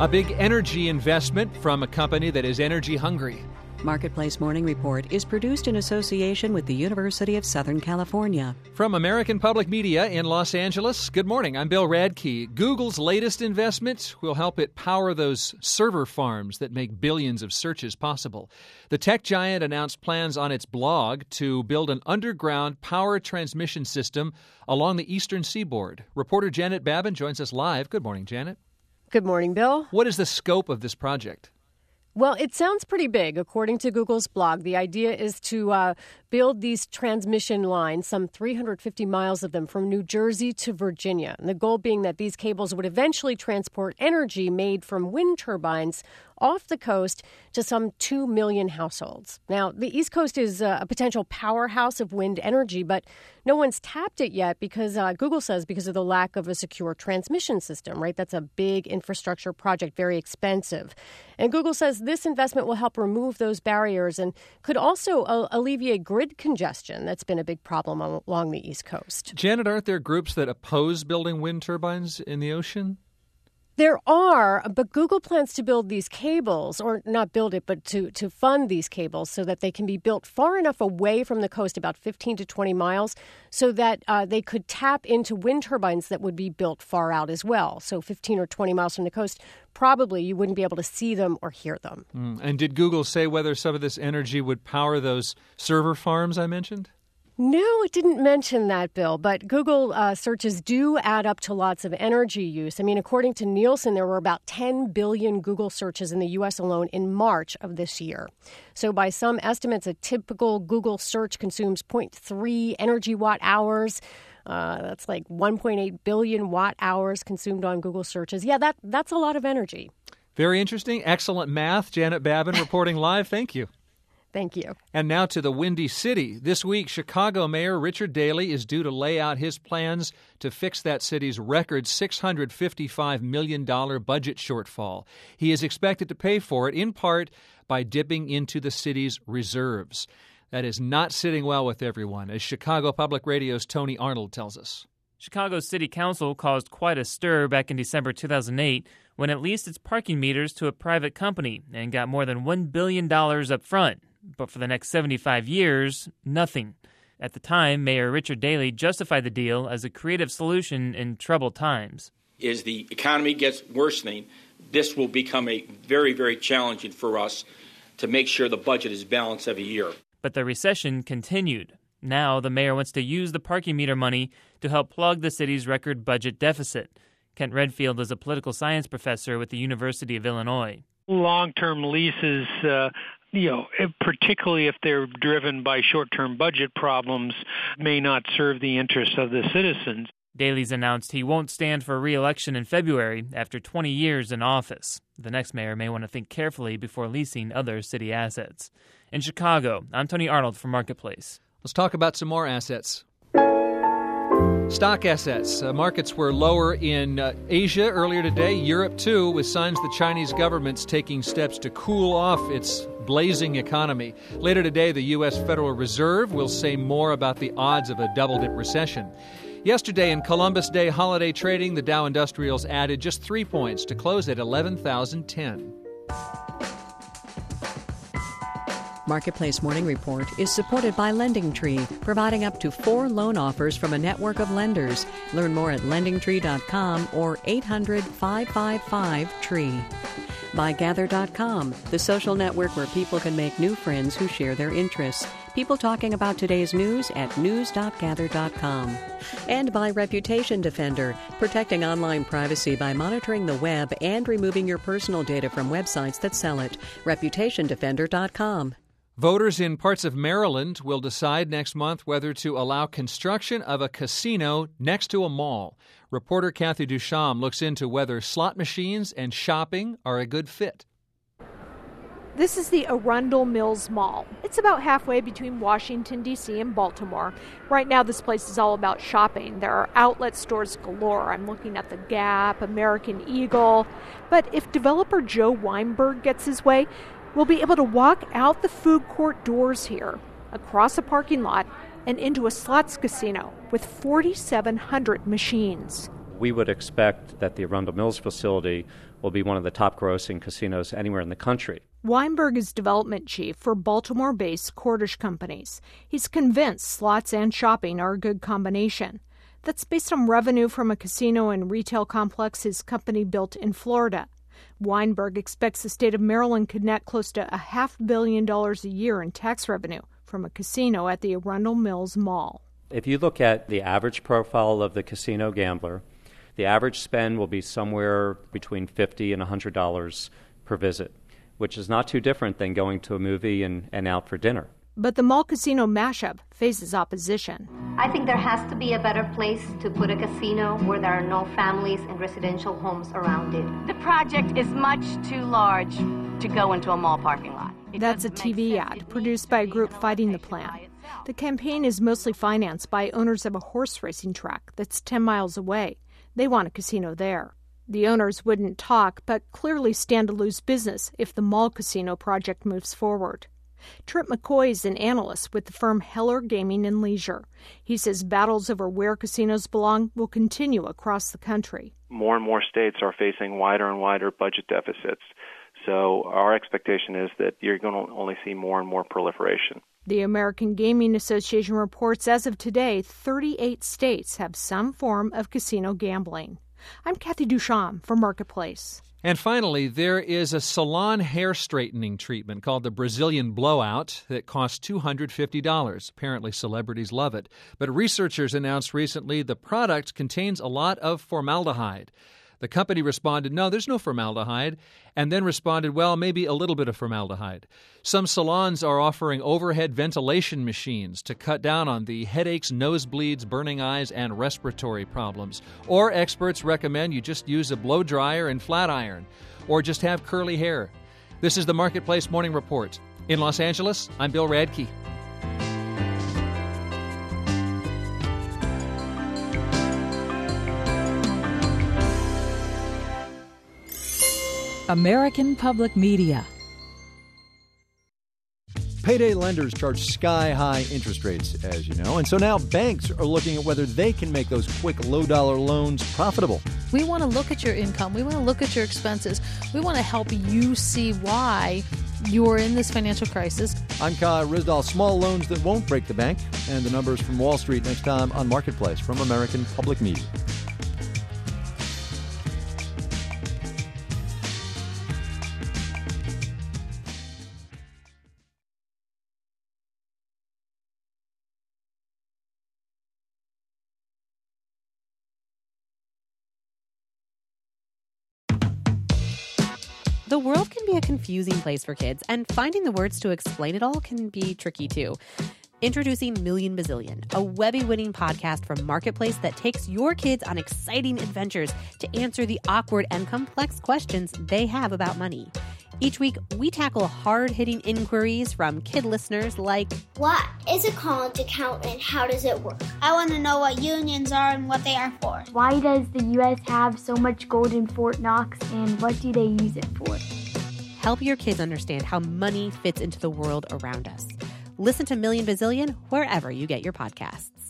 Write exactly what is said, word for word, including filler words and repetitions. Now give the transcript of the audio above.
A big energy investment from a company that is energy hungry. Marketplace Morning Report is produced in association with the University of Southern California. From American Public Media in Los Angeles, good morning. I'm Bill Radke. Google's latest investment will help it power those server farms that make billions of searches possible. The tech giant announced plans on its blog to build an underground power transmission system along the eastern seaboard. Reporter Janet Babin joins us live. Good morning, Janet. Good morning, Bill. What is the scope of this project? Well, it sounds pretty big. According to Google's blog, the idea is to uh, build these transmission lines, some three hundred fifty miles of them, from New Jersey to Virginia. And the goal being that these cables would eventually transport energy made from wind turbines off the coast to some two million households. Now, the East Coast is uh, a potential powerhouse of wind energy, but no one's tapped it yet because uh, Google says because of the lack of a secure transmission system, right? That's a big infrastructure project, very expensive. And Google says this investment will help remove those barriers and could also uh, alleviate grid congestion that's been a big problem along the East Coast. Janet, aren't there groups that oppose building wind turbines in the ocean? There are, but Google plans to build these cables, or not build it, but to, to fund these cables so that they can be built far enough away from the coast, about fifteen to twenty miles, so that uh, they could tap into wind turbines that would be built far out as well. So fifteen or twenty miles from the coast, probably you wouldn't be able to see them or hear them. Mm. And did Google say whether some of this energy would power those server farms I mentioned? No, it didn't mention that, Bill, but Google uh, searches do add up to lots of energy use. I mean, according to Nielsen, there were about ten billion Google searches in the U S alone in March of this year. So by some estimates, a typical Google search consumes zero point three energy watt hours. Uh, that's like one point eight billion watt hours consumed on Google searches. Yeah, that that's a lot of energy. Very interesting. Excellent math. Janet Babin reporting live. Thank you. Thank you. And now to the Windy City. This week, Chicago Mayor Richard Daley is due to lay out his plans to fix that city's record six hundred fifty-five million dollars budget shortfall. He is expected to pay for it, in part, by dipping into the city's reserves. That is not sitting well with everyone, as Chicago Public Radio's Tony Arnold tells us. Chicago's City Council caused quite a stir back in December two thousand eight when it leased its parking meters to a private company and got more than one billion dollars up front. But for the next seventy-five years, nothing. At the time, Mayor Richard Daley justified the deal as a creative solution in troubled times. As the economy gets worsening, this will become a very, very challenging for us to make sure the budget is balanced every year. But the recession continued. Now the mayor wants to use the parking meter money to help plug the city's record budget deficit. Kent Redfield is a political science professor with the University of Illinois. Long-term leases, uh, you know, particularly if they're driven by short-term budget problems, may not serve the interests of the citizens. Daley's announced he won't stand for re-election in February after twenty years in office. The next mayor may want to think carefully before leasing other city assets. In Chicago, I'm Tony Arnold for Marketplace. Let's talk about some more assets. Stock assets. Uh, markets were lower in uh, Asia earlier today, Europe too, with signs the Chinese government's taking steps to cool off its blazing economy. Later today, the U S Federal Reserve will say more about the odds of a double-dip recession. Yesterday in Columbus Day holiday trading, the Dow Industrials added just three points to close at eleven thousand ten. Marketplace Morning Report is supported by LendingTree, providing up to four loan offers from a network of lenders. Learn more at lending tree dot com or eight hundred, five five five, T R E E. By Gather dot com, the social network where people can make new friends who share their interests. People talking about today's news at news dot gather dot com. And by Reputation Defender, protecting online privacy by monitoring the web and removing your personal data from websites that sell it. reputation defender dot com. Voters in parts of Maryland will decide next month whether to allow construction of a casino next to a mall. Reporter Kathy Duchamp looks into whether slot machines and shopping are a good fit. This is the Arundel Mills Mall. It's about halfway between Washington, D C and Baltimore. Right now, this place is all about shopping. There are outlet stores galore. I'm looking at the Gap, American Eagle. But if developer Joe Weinberg gets his way, we'll be able to walk out the food court doors here, across a parking lot, and into a slots casino with forty-seven hundred machines. we would expect that the Arundel Mills facility will be one of the top grossing casinos anywhere in the country. Weinberg is development chief for Baltimore-based Cordish Companies. He's convinced slots and shopping are a good combination. That's based on revenue from a casino and retail complex his company built in Florida. Weinberg expects the state of Maryland could net close to a half billion dollars a year in tax revenue from a casino at the Arundel Mills Mall. If you look at the average profile of the casino gambler, the average spend will be somewhere between fifty dollars and one hundred dollars per visit, which is not too different than going to a movie and, and out for dinner. But the mall casino mashup faces opposition. I think there has to be a better place to put a casino where there are no families and residential homes around it. The project is much too large to go into a mall parking lot. It That's a T V ad produced by a group fighting the plan. The campaign is mostly financed by owners of a horse racing track that's ten miles away. They want a casino there. The owners wouldn't talk, but clearly stand to lose business if the mall casino project moves forward. Trip McCoy is an analyst with the firm Heller Gaming and Leisure. He says battles over where casinos belong will continue across the country. More and more states are facing wider and wider budget deficits. So our expectation is that you're going to only see more and more proliferation. The American Gaming Association reports as of today, thirty-eight states have some form of casino gambling. I'm Kathy Duchamp for Marketplace. And finally, there is a salon hair straightening treatment called the Brazilian Blowout that costs two hundred fifty dollars. Apparently, celebrities love it. But researchers announced recently the product contains a lot of formaldehyde. The company responded, no, there's no formaldehyde, and then responded, well, maybe a little bit of formaldehyde. Some salons are offering overhead ventilation machines to cut down on the headaches, nosebleeds, burning eyes, and respiratory problems. Or experts recommend you just use a blow dryer and flat iron, or just have curly hair. This is the Marketplace Morning Report. In Los Angeles, I'm Bill Radke. American Public Media. Payday lenders charge sky-high interest rates, as you know, and so now banks are looking at whether they can make those quick, low-dollar loans profitable. We want to look at your income. We want to look at your expenses. We want to help you see why you're in this financial crisis. I'm Kai Risdal. Small loans that won't break the bank, and the numbers from Wall Street next time on Marketplace from American Public Media. The world can be a confusing place for kids, and finding the words to explain it all can be tricky too. Introducing Million Bazillion, a Webby-winning podcast from Marketplace that takes your kids on exciting adventures to answer the awkward and complex questions they have about money. Each week, we tackle hard-hitting inquiries from kid listeners like, what is a college account and how does it work? I want to know what unions are and what they are for. Why does the U S have so much gold in Fort Knox and what do they use it for? Help your kids understand how money fits into the world around us. Listen to Million Bazillion wherever you get your podcasts.